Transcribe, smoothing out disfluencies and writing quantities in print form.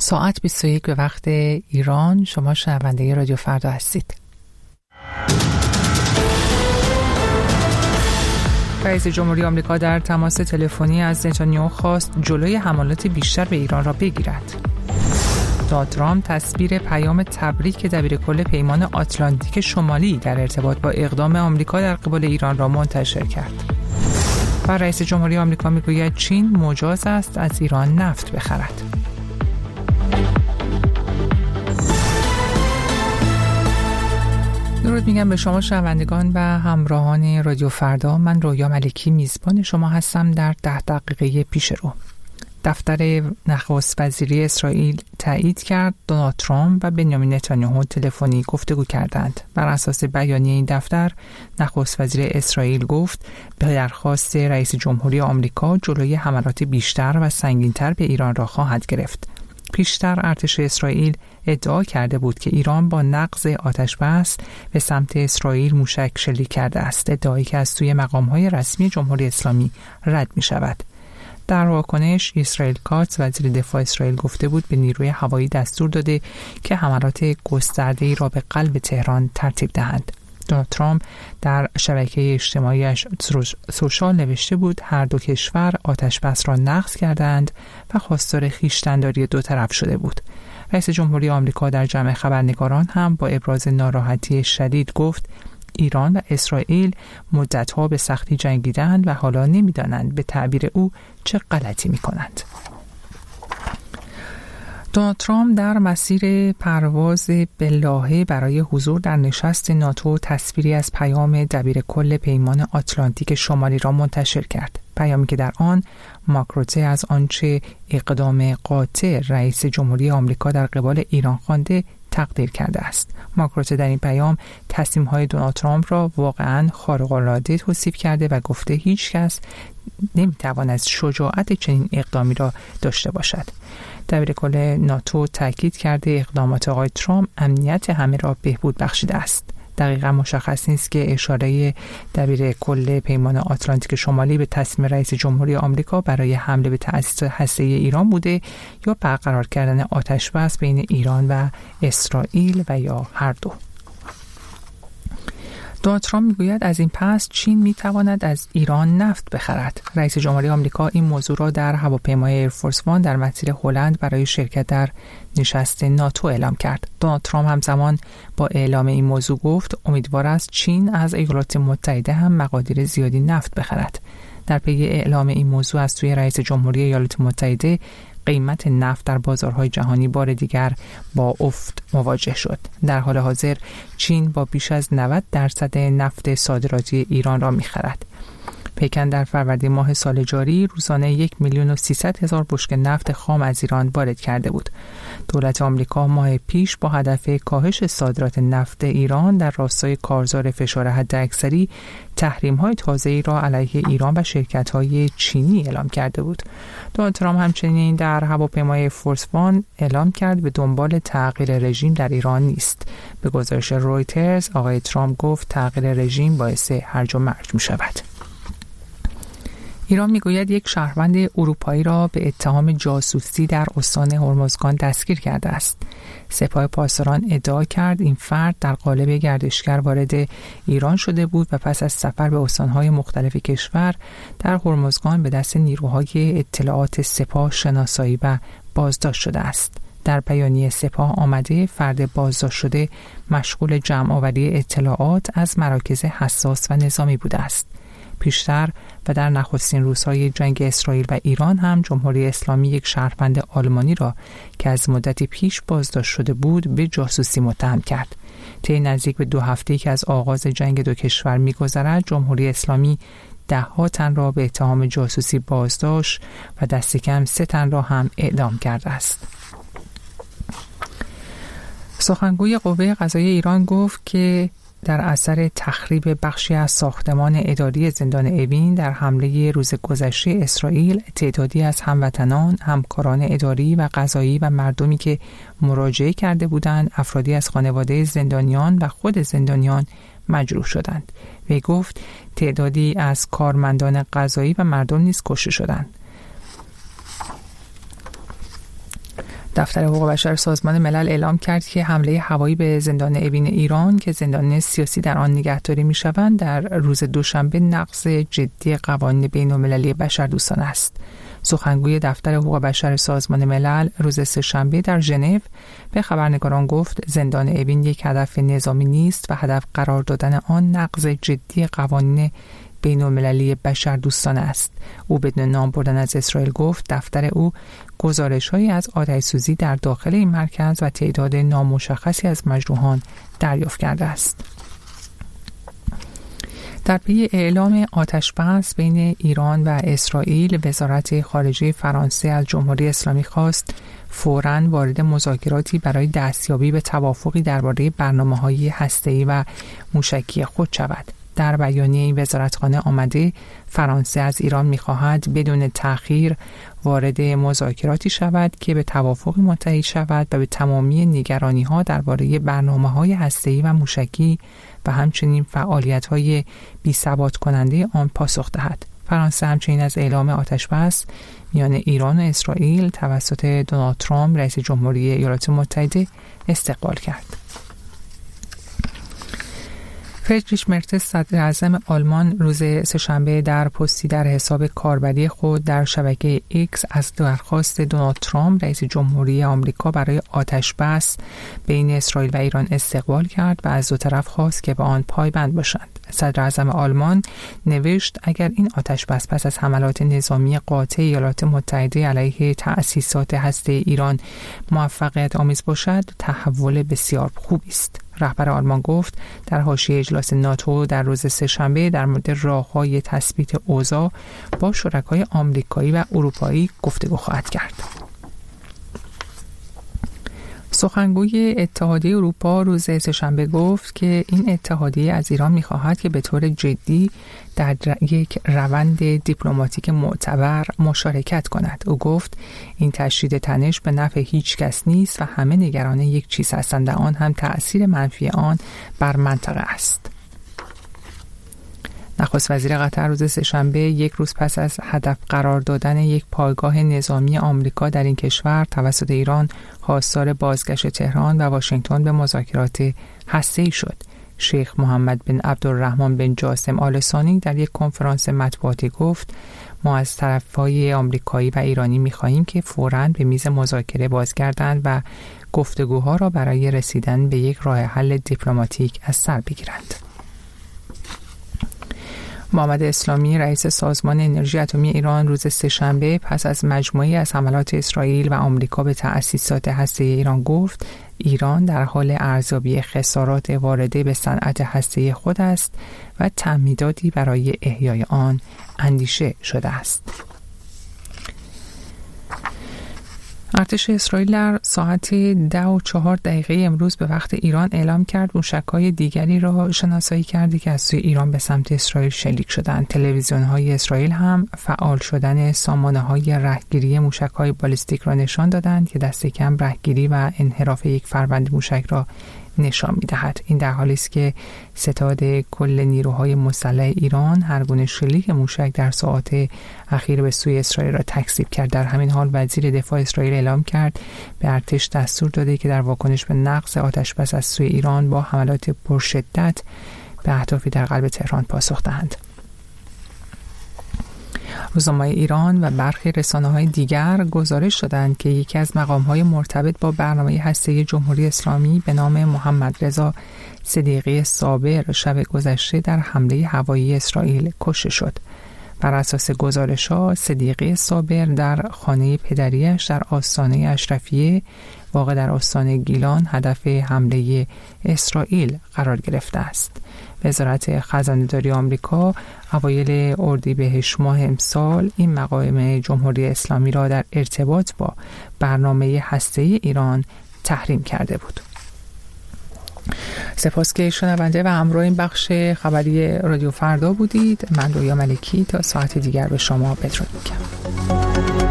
ساعت 21 به وقت ایران. شما شنونده رادیو فردا هستید. رئیس جمهوری آمریکا در تماس تلفنی از نتانیاهو خواست جلوی حملات بیشتر به ایران را بگیرد. دونالد ترامپ تصویر پیام تبریک دبیرکل پیمان آتلانتیک شمالی در ارتباط با اقدام آمریکا در قبال ایران را منتشر کرد. و رئیس جمهوری آمریکا میگوید چین مجاز است از ایران نفت بخرد. درود میگم به شما شنوندگان و همراهان رادیو فردا. من رویا ملکی میزبان شما هستم در 10 دقیقه پیش رو. دفتر نخست وزیری اسرائیل تایید کرد دونالد ترامپ و بنیامین نتانیاهو تلفنی گفتگو کردند. بر اساس بیانیه این دفتر، نخست وزیر اسرائیل گفت به درخواست رئیس جمهوری آمریکا جلوی حملات بیشتر و سنگین‌تر به ایران را خواهد گرفت. پیشتر ارتش اسرائیل ادعا کرده بود که ایران با نقض آتش‌بس به سمت اسرائیل موشک شلیک کرده است، ادعایی که از سوی مقام‌های رسمی جمهوری اسلامی رد می‌شود. در واکنش اسرائیل کاتس وزیر دفاع اسرائیل گفته بود به نیروی هوایی دستور داده که حملات گسترده‌ای را به قلب تهران ترتیب دهند. دونالد ترامپ در شبکه اجتماعیش سوشال نوشته بود هر دو کشور آتش‌بس را نقض کردند و خواستار خویشتن‌داری دو طرف شده بود. رئیس جمهوری آمریکا در جمع خبرنگاران هم با ابراز ناراحتی شدید گفت ایران و اسرائیل مدت‌ها به سختی جنگیدند و حالا نمی‌دانند به تعبیر او چه غلطی می‌کنند. دونالد ترامپ در مسیر پرواز به لاهه برای حضور در نشست ناتو تصویری از پیام دبیرکل پیمان آتلانتیک شمالی را منتشر کرد. پیامی که در آن مارک روته از آنچه اقدام قاطع رئیس جمهوری آمریکا در قبال ایران خوانده تقدیر کرده است. مارک روته در این پیام تصمیم‌های دونالد ترامپ را واقعاً خارق‌العاده توصیف کرده و گفته هیچ کس نمی‌تواند شجاعت چنین اقدامی را داشته باشد. دبیرکل ناتو تاکید کرده اقدامات آقای ترامپ امنیت همه را بهبود بخشیده است. دقیقا مشخص نیست که اشاره دبیرکل پیمان آتلانتیک شمالی به تصمیم رئیس جمهوری آمریکا برای حمله به تأسیسات هسته‌ای ایران بوده یا برقرار کردن آتش‌بس بین ایران و اسرائیل و یا هر دو. دونالد ترامپ میگوید از این پس چین میتواند از ایران نفت بخرد. رئیس جمهوری آمریکا این موضوع را در هواپیمای ایرفورس وان در مسیر هلند برای شرکت در نشست ناتو اعلام کرد. دونالد ترامپ همزمان با اعلام این موضوع گفت امیدوار است چین از ایالات متحده هم مقادیر زیادی نفت بخرد. در پی اعلام این موضوع از سوی رئیس جمهوری ایالات متحده، قیمت نفت در بازارهای جهانی بار دیگر با افت مواجه شد. در حال حاضر چین با بیش از 90% نفت صادراتی ایران را می‌خرد. پکن در فروردین ماه سال جاری روزانه 1,300,000 بشکه نفت خام از ایران وارد کرده بود. دولت آمریکا ماه پیش با هدف کاهش صادرات نفت ایران در راستای کارزار فشار حداکثری تحریم‌های تازه‌ای را علیه ایران و شرکت‌های چینی اعلام کرده بود. دونالد ترامپ همچنین در هواپیمای فورس وان اعلام کرد به دنبال تغییر رژیم در ایران نیست. به گزارش رویترز آقای ترامپ گفت تغییر رژیم باعث هرج و مرج می‌شود. ایران میگوید یک شهروند اروپایی را به اتهام جاسوسی در استان هرمزگان دستگیر کرده است. سپاه پاسداران ادعا کرد این فرد در قالب گردشگر وارد ایران شده بود و پس از سفر به استان‌های مختلف کشور در هرمزگان به دست نیروهای اطلاعات سپاه شناسایی و بازداشت شده است. در بیانیه سپاه آمده فرد بازداشت شده مشغول جمع‌آوری اطلاعات از مراکز حساس و نظامی بوده است. پیشتر و در نخستین روزهای جنگ اسرائیل و ایران هم جمهوری اسلامی یک شهروند آلمانی را که از مدتی پیش بازداشت شده بود به جاسوسی متهم کرد. طی نزدیک به 2 هفته که از آغاز جنگ دو کشور می‌گذرد، جمهوری اسلامی 10 تن را به اتهام جاسوسی بازداشت و دست کم 3 تن را هم اعدام کرده است. سخنگوی قوه قضاییه ایران گفت که در اثر تخریب بخشی از ساختمان اداری زندان اوین در حمله روز گذشته اسرائیل، تعدادی از هموطنان، همکاران اداری و قضایی و مردمی که مراجعه کرده بودند، افرادی از خانواده زندانیان و خود زندانیان مجروح شدند. وی گفت تعدادی از کارمندان قضایی و مردم نیز کشته شدند. دفتر حقوق بشر سازمان ملل اعلام کرد که حمله هوایی به زندان اوین ایران که زندان سیاسی در آن نگهداری می‌شوند در روز دوشنبه نقض جدی قوانین بین‌المللی بشردوستانه است. سخنگوی دفتر حقوق بشر سازمان ملل روز سه‌شنبه در ژنو به خبرنگاران گفت زندان اوین یک هدف نظامی نیست و هدف قرار دادن آن نقض جدی قوانین بین‌المللی بشردوستانه است. او بدون نام بردن از اسرائیل گفت دفتر او گزارش‌هایی از آتش‌سوزی در داخل این مرکز و تعداد نامشخصی از مجروحان دریافت کرده است. در پی اعلام آتش‌بس بین ایران و اسرائیل، وزارت خارجه فرانسه از جمهوری اسلامی خواست فوراً وارد مذاکراتی برای دستیابی به توافقی درباره برنامه‌های هسته‌ای و موشکی خود شود. در بیانیه این وزارتخانه آمده فرانسه از ایران می‌خواهد بدون تأخیر وارد مذاکراتی شود که به توافقی منتهی شود و به تمامی نگرانی‌ها درباره برنامه‌های هسته‌ای و موشکی و همچنین فعالیت‌های بی‌ثبات کننده آن پاسخ دهد. فرانسه همچنین از اعلام آتش‌بس میان ایران و اسرائیل توسط دونالد ترامپ رئیس جمهوری ایالات متحده استقبال کرد. فریدریش مرتز صدر اعظم آلمان روز سه‌شنبه در پستی در حساب کاربری خود در شبکه ایکس از درخواست دونالد ترامپ رئیس جمهوری آمریکا برای آتش‌بس بین اسرائیل و ایران استقبال کرد و از دو طرف خواست که به آن پایبند باشند. صدر اعظم آلمان نوشت اگر این آتش‌بس پس از حملات نظامی قاطع ایالات متحده علیه تأسیسات هسته ایران موفقیت آمیز باشد تحول بسیار خوبی است. رهبر آلمان گفت در حاشیه اجلاس ناتو در روز سه‌شنبه در مورد راه‌های تثبیت اوضاع با شرکای آمریکایی و اروپایی گفتگو خواهد کرد. سخنگوی اتحادیه اروپا روز سه‌شنبه گفت که این اتحادیه از ایران می‌خواهد که به طور جدی در یک روند دیپلماتیک معتبر مشارکت کند. او گفت این تشدید تنش به نفع هیچ کس نیست و همه نگران یک چیز هستند، آن هم تأثیر منفی آن بر منطقه است. نخست وزیر قطر روز سه‌شنبه یک روز پس از هدف قرار دادن یک پایگاه نظامی آمریکا در این کشور توسط ایران خواستار بازگشت تهران و واشنگتن به مذاکرات هسته‌ای شد. شیخ محمد بن عبدالرحمن بن جاسم آل ثانی در یک کنفرانس مطبوعاتی گفت ما از طرفهای آمریکایی و ایرانی می‌خواهیم که فوراً به میز مذاکره بازگردند و گفتگوها را برای رسیدن به یک راه حل دیپلماتیک از سر بگیرند. محمد اسلامی رئیس سازمان انرژی اتمی ایران روز سه‌شنبه پس از مجموعه‌ای از حملات اسرائیل و آمریکا به تأسیسات هسته‌ای ایران گفت ایران در حال ارزیابی خسارات وارده به صنعت هسته‌ای خود است و تمهیداتی برای احیای آن اندیشه شده است. ارتش اسرائیل در ساعت 10:04 امروز به وقت ایران اعلام کرد موشک‌های دیگری را شناسایی کرده که از سوی ایران به سمت اسرائیل شلیک شدند. تلویزیون‌های اسرائیل هم فعال شدن سامانه‌های رهگیری موشک‌های بالستیک را نشان دادند که دست کم رهگیری و انحراف یک فروند موشک را نشان می‌دهد. این در حالی است که ستاد کل نیروهای مسلح ایران هر گونه شلیک موشک در ساعات اخیر به سوی اسرائیل را تکذیب کرد. در همین حال وزیر دفاع اسرائیل اعلام کرد به ارتش دستور داده که در واکنش به نقض آتش‌بس از سوی ایران با حملات پرشدت به اهدافی در قلب تهران پاسخ دهند. روزنامه ایران و برخی رسانه‌های دیگر گزارش دادند که یکی از مقام‌های مرتبط با برنامه هسته‌ای جمهوری اسلامی به نام محمد رضا صدیقی صابر شب گذشته در حمله هوایی اسرائیل کشته شد. بر اساس گزارش‌ها صدیقی صابر در خانه پدریش در آستانه اشرفیه واقع در استان گیلان هدف حمله اسرائیل قرار گرفته است. وزارت خزانه‌داری آمریکا اوایل اردیبهشت ماه امسال این مقام جمهوری اسلامی را در ارتباط با برنامه هسته‌ای ایران تحریم کرده بود. سپاس که شنونده و همراه این بخش خبری رادیو فردا بودید. من رویا ملکی تا ساعت دیگر به شما بدرود میگم.